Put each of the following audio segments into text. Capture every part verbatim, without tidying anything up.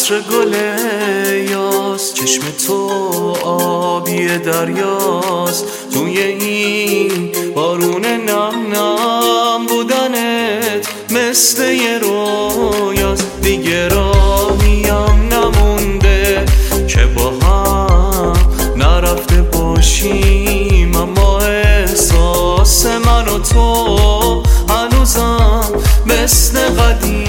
عطر گل یاس، چشم تو آبی دریاست. توی این بارون نم نم بودنت مثل یه رویاست. دیگه راهیم نمونده که با هم نرفته باشیم، اما احساس من و تو هنوزم مثل قدیم.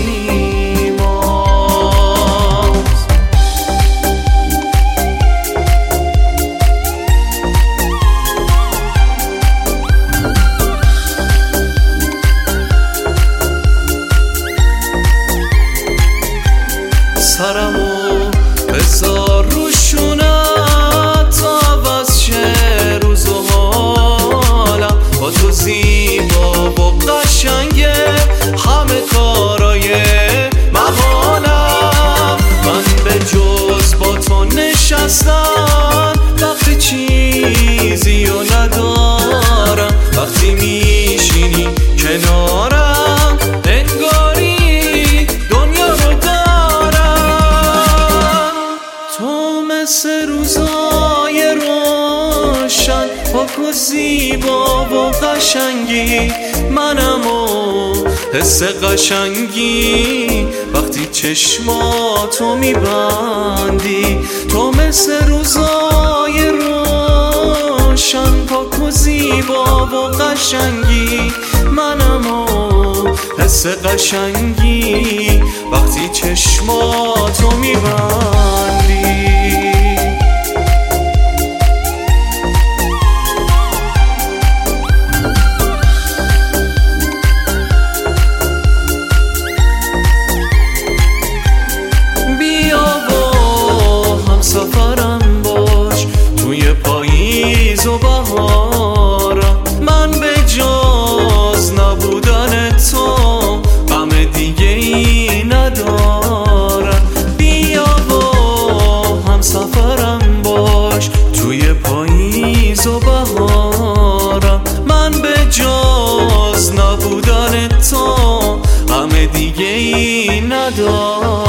سرمو بذار رو شونت تا عوض شه روز و حالم. با تو زیبا و قشنگه همه کارای محالم. من به جز با تو نشستن وقتی چیزی رو ندارم. وقتی میشینی کنارم انگاری دنیا رو مثل روزای روشن، پاک و زیبا و قشنگی. منم و حس قشنگی وقتی چشماتو میبندی. تو مثل روزای روشن، پاک و زیبا و قشنگی. منم و حس قشنگی وقتی چشماتو میبندی. سفرم باش توی پاییز و بهارم. من به جز نبودن تو غم دیگه ای ندارم. بیا با هم سفرم باش توی پاییز و بهارم. من به جز نبودن تو غم دیگه ای ندارم.